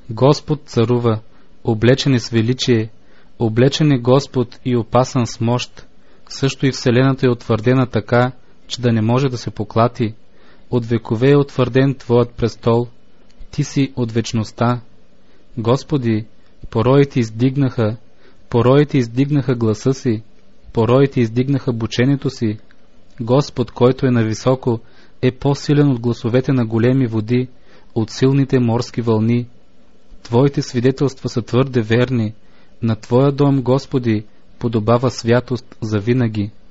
Господ царува, облечен е с величие, облечен е Господ и опасан с мощ. Също и вселената е утвърдена така, че да не може да се поклати. От векове е утвърден Твоят престол. Ти си от вечността. Господи, пороите издигнаха гласа си, пороите издигнаха бученето си. Господ, който е нависоко, е по-силен от гласовете на големи води, от силните морски вълни. Твоите свидетелства са твърде верни. На Твоя дом, Господи, подобава святост за винаги.